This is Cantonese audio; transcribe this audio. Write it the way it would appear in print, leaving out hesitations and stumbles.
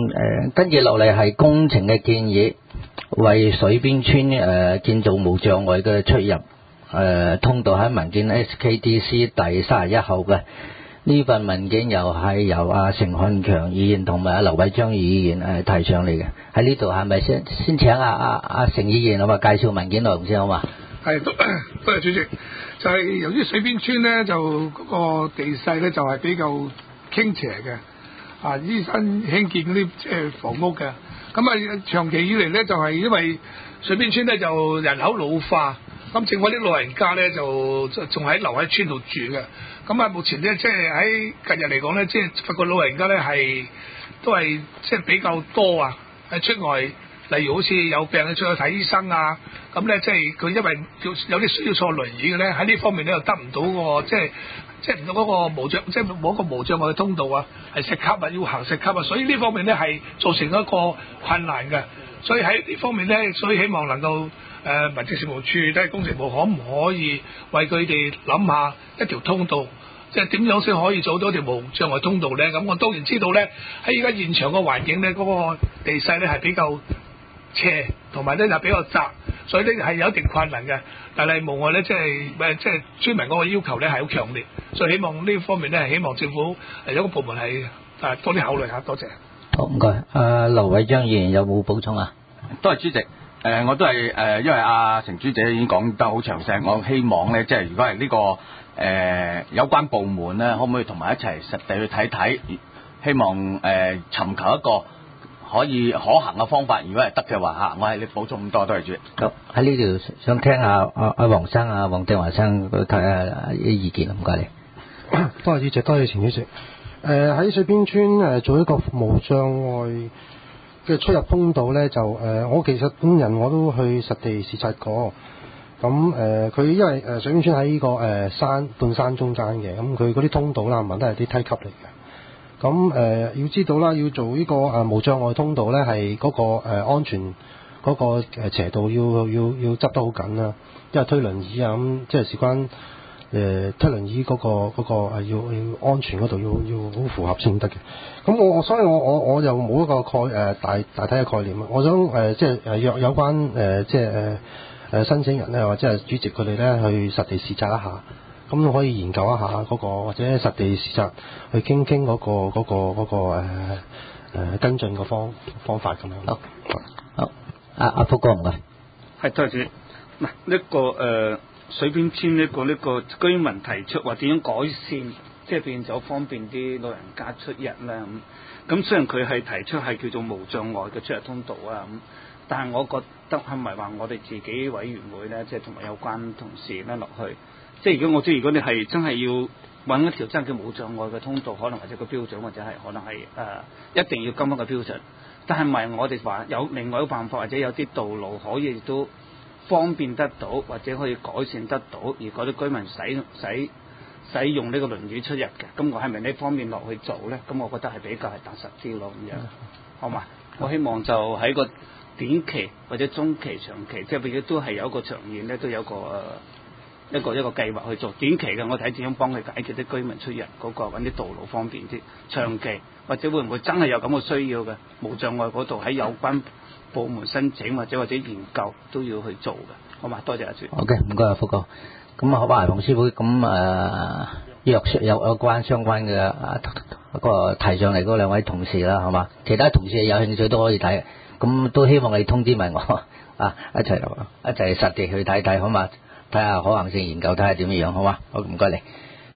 跟住落嚟係工程嘅建議，為水邊村建造無障礙嘅出入通道，喺文件 SKDC 第31號嘅。呢份文件又係由阿成漢強議員同埋阿劉偉章議員提上嚟嘅。喺呢度係咪先請阿成議員介紹文件內容先好嘛？ 係，多謝主席。就係由於水邊村咧，就嗰個地勢咧就係比較傾斜嘅，依身興建嗰啲即係房屋嘅。咁長期以嚟咧就係因為水邊村咧就人口老化，咁政府啲老人家咧就仲喺留喺村度住嘅。咁目前咧即係喺近日嚟講咧，即係發覺老人家咧都係即係比較多啊，喺出外，例如好似有病出去睇醫生啊，咁咧即係佢因為有啲需要坐輪椅嘅咧，喺呢方面咧又得唔到個即係唔到嗰個無障，即係冇一個無障礙嘅通道啊，係石級啊，要行石級啊，所以呢方面咧係造成一個困難嘅。所以喺呢方面咧，所以希望能夠民政事務處即係工程部可唔可以為佢哋諗下一條通道？即係點樣先可以做到條無障礙通道咧？咁我當然知道咧，喺而家現場個環境咧，嗰個地勢咧係比較斜，同埋咧就比較窄，所以咧係有一定困難嘅。但係無礙咧，即係村民嗰個要求咧係好強烈，所以希望呢方面咧係希望政府有個部門係多啲考慮下。多謝。 好，唔該。劉偉章議員有冇補充啊？ 多謝主席。我都係因為阿成主席已經講得好詳細，我希望咧即係如果係呢個有關部門咧，可唔可以同埋一齊實地去睇睇？希望尋求一個可以可行嘅方法。如果係得嘅話嚇，我係你補充咁多，多謝主席。 好，喺呢度想聽下阿黃生黃定華生睇下啲意見，唔該你。 多謝主席，多謝前主席。喺水邊村做一個無障礙嘅出入通道咧，就我其實本人我都去實地視察過。咁佢因為水邊村喺呢個半山中間嘅，咁佢嗰啲通道啦，都係啲梯級嚟嘅。咁要知道啦，要做呢個無障礙通道咧，係嗰個安全嗰個斜度要執得好緊啦。因為推輪椅啊，咁即係事關推輪椅嗰個要安全嗰度要好符合先得嘅。咁所以我又冇一個大體嘅概念啊。我想即係有關即係申請人咧，或者係主席佢哋咧去實地視察一下，咁可以研究一下嗰個，或者實地視察去傾嗰個跟進嘅方法咁樣。 好，阿福哥唔該。 係多謝。嗱，呢個水邊村呢個居民提出話點樣改善，即係變咗方便啲老人家出入啦咁雖然佢係提出係叫做無障礙嘅出入通道啊但係我覺得係咪話我哋自己委員會咧，即係同埋有關同事咧落去，即係如果你係真係要揾一條真嘅無障礙嘅通道，可能或者個標準，或者係可能係一定要跟翻個標準。但係唔係我哋話有另外一個辦法，或者有啲道路可以亦都方便得到，或者可以改善得到，而嗰啲居民使用呢個輪椅出入嘅，咁我係咪呢方面落去做咧？咁我覺得係比較係踏實啲咯，咁樣好嘛？我希望就喺個短期或者中期、長期，即係譬如都係有一個長遠咧，都有一個計劃去做。短期嘅，我睇點樣幫佢解決啲居民出入嗰個揾啲道路方便啲。長期或者會唔會真係有咁嘅需要嘅無障礙嗰度喺有關部門申請或者研究都要去做嘅，好嘛？多謝阿主。 好嘅，唔該阿福哥。咁好啊，洪師傅，咁約有關相關嘅個提上嚟嗰兩位同事啦，係嘛？其他同事有興趣都可以睇，咁都希望你通知埋我一齊實地去睇睇，好嘛？睇下可行性研究，睇下點樣，好嘛？好，唔該你。